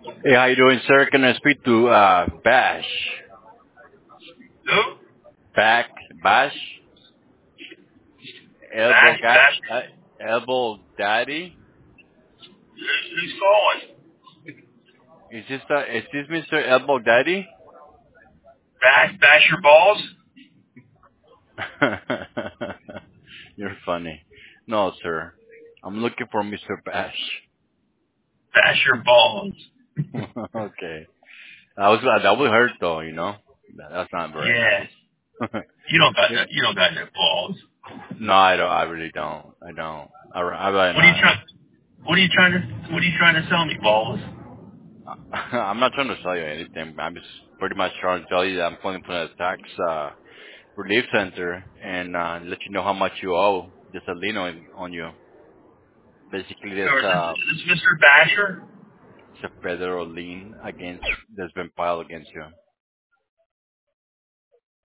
Hey, how you doing, sir? Can I speak to Bash? Who? Back, Bash, elbow, Bash, Bash. elbow, daddy. Who's calling? Is this Mr. Elbow Daddy? Bash your balls? You're funny. No, sir. I'm looking for Mr. Bash. Bash your balls. Okay. That would hurt though, you know. That's not very Yeah. nice. You don't got no balls. No, I don't. I really don't. I don't. I rather What are you not. trying? What are you trying to sell me, balls? I'm not trying to sell you anything. I'm just pretty much trying to tell you that I'm calling from the tax relief center and let you know how much you owe. There's a lien on you. Basically, Or is this Mr. Basher? it's a federal lien that's been filed against you.